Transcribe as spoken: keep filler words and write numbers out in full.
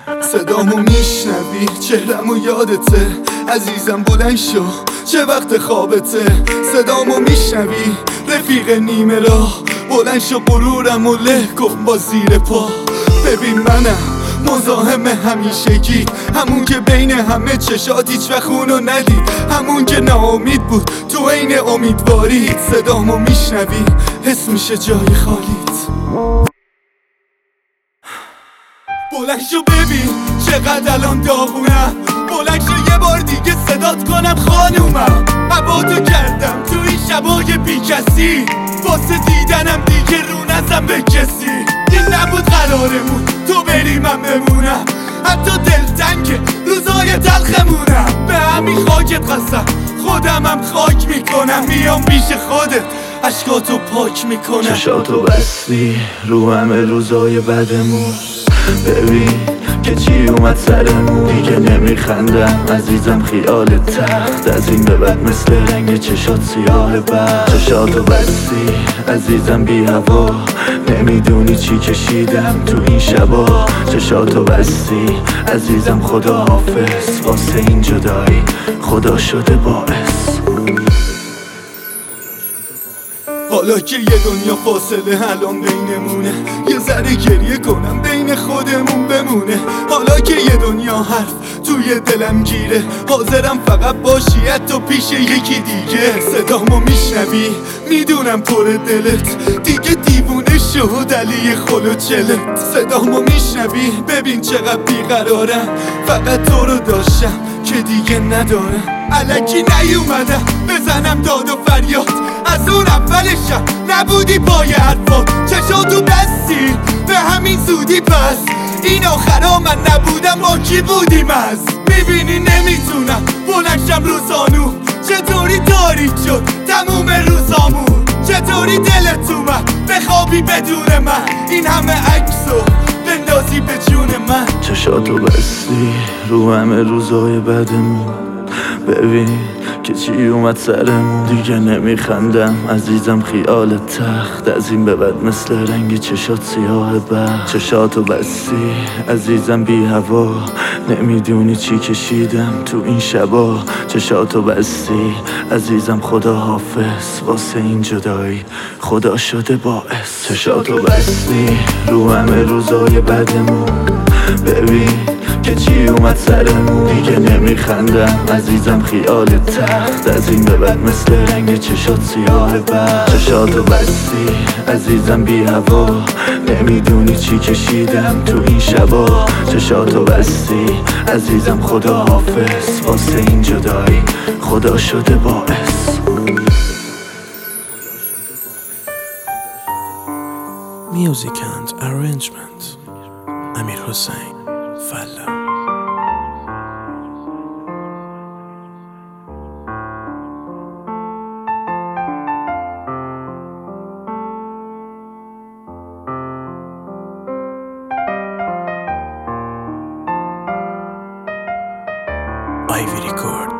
صدامو میشنوی، چهرمو یادته عزیزم، بلند شو چه وقت خوابته. صدامو میشنوی رفیق نیمه راه، بلند شو غرورم و له کن با زیر پا. ببین منم مزاحم همیشگی، همون که بین همه چشات هیچ وقت خونو ندید، همون که ناامید بود تو عین امیدوارید. صدامو میشنوی حس میشه جای خالیت. بلند شو ببین چقدر الان داغونم، بلند شو یه بار دیگه صدات کنم خانومم. هوا تو کردم تو این شبای بی کسی، واسه دیدنم دیگه رو نزن به کسی. این نبود قرارمون تو بری من بمونم، حتی دلتنگ روزای تلخمونم. به همین خاکت قسم خودمم خاک میکنم، میام پیش خودت عشقاتو پاک میکنم. چشاتو بستی رو همه روزای بدمون، ببین که چی اومد سرمون. دیگه نمیخندم عزیزم خیال تخت، از این به بعد مثل رنگ چشات سیاه بخت. چشاتو بستی عزیزم بی هوا، نمیدونی چی کشیدم تو این شبا. چشاتو بستی عزیزم خدا حافظ، واسه این جدایی خدا شده باعث. حالا که یه دنیا فاصله الان بینمونه، یه ذره گریه کنم بین خودمون بمونه. حالا که یه دنیا حرف توی دلم گیره، حاضرم فقط باشی حتی پیش یکی دیگه. صدامو میشنوی میدونم پر دلت دیگه دیوونه شد علی خلو چلت. صدامو میشنوی ببین چقدر بیقرارم، فقط تو رو داشتم که دیگه ندارم. الکی نیومدم بزنم داد و فریاد، از اون اولشم نبودی پای حرفات. چشاتو بستی به همین زودی، پس این آخرا من نبودم با کی بودیم؟ از میبینی نمیتونم بلنشم رو زانو، چطوری تاریک شد تموم روزامون. چطوری دلت اومد بخوابی بدون من، این همه عکسو بندازی به جون من. چشاتو بستی رو همه روزای بدمون، ببین که چی اومد سرمون. دیگه نمیخندم عزیزم خیال تخت، از این به بعد مثل رنگ چشات سیاه بخت. چشاتو بستی عزیزم بی هوا، نمیدونی چی کشیدم تو این شبا. چشاتو بستی عزیزم خدا حافظ، واسه این جدایی خدا شده باعث. چشاتو بستی رو همه روزای بدمون، ببین که چی اومد سرمون. دیگه نمیخندم عزیزم خیال تخت، از این به بعد مثل رنگ چشات سیاه بخت. چشاتو بستی عزیزم بی هوا، نمیدونی چی کشیدم تو این شبا. چشاتو بستی عزیزم خدا حافظ، واسه این جدایی خدا شده باعث. Music and arrangement امیر حسین فلا. Ivy Record.